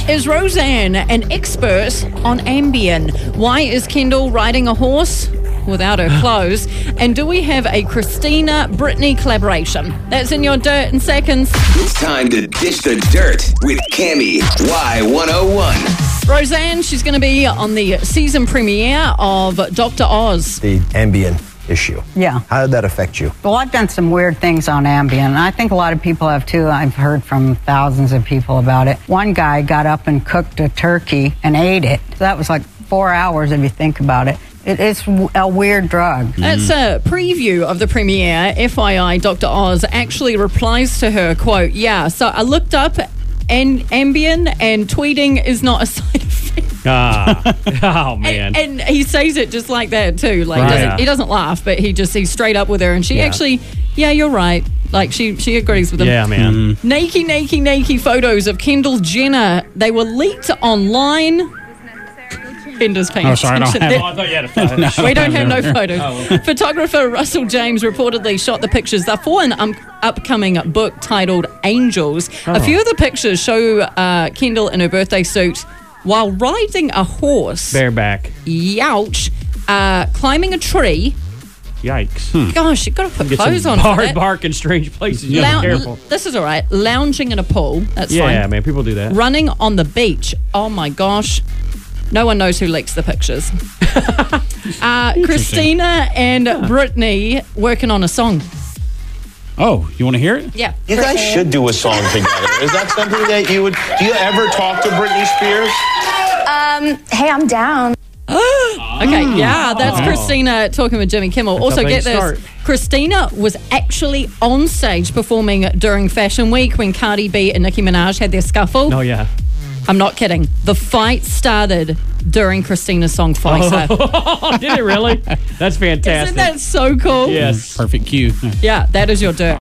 Is Roseanne an expert on Ambien? Why is Kendall riding a horse without her clothes? And do we have a Christina-Britney collaboration? That's in your dirt in seconds. It's time to dish the dirt with Cammie Y101. Roseanne, she's going to be on the season premiere of Dr. Oz. The Ambien issue. Yeah. How did that affect you? Well, I've done some weird things on Ambien. I think a lot of people have too. I've heard from thousands of people about it. One guy got up and cooked a turkey and ate it. So that was like 4 hours if you think about it. It is a weird drug. That's a preview of the premiere. FYI, Dr. Oz actually replies to her, quote, yeah, so I looked up and Ambien and tweeting is not a side effect. Oh, man. And he says it just like that, too. Like, Right. he doesn't laugh, but he's straight up with her. And she actually, yeah, you're right. Like, she agrees with him. Yeah, man. Naked photos of Kendall Jenner. They were leaked online. Bender's paying Oh, sorry, I don't attention. have I thought you had a photo. We don't have no photos. Photographer Russell James reportedly shot the pictures. They're for an upcoming book titled Angels. A few of the pictures show Kendall in her birthday suit while riding a horse. Bareback. Youch. Climbing a tree. Yikes. Gosh, you've got to put Get clothes some on for hard that. bark in strange places. You gotta be careful. This is all right. Lounging in a pool. That's fine. Yeah, man. People do that. Running on the beach. Oh, my gosh. No one knows who leaks the pictures. Christina and Britney working on a song. Oh, you want to hear it? Yeah. You guys should do a song together. Is that something that you would... Do you ever talk to Britney Spears? Hey, I'm down. Okay, yeah, that's Christina talking with Jimmy Kimmel. Also, get this. Christina was actually on stage performing during Fashion Week when Cardi B and Nicki Minaj had their scuffle. Oh, yeah. I'm not kidding. The fight started during Christina's song Pfizer. Oh, did it really? That's fantastic. Isn't that so cool? Yes. Perfect cue. Yeah, that is your dirt.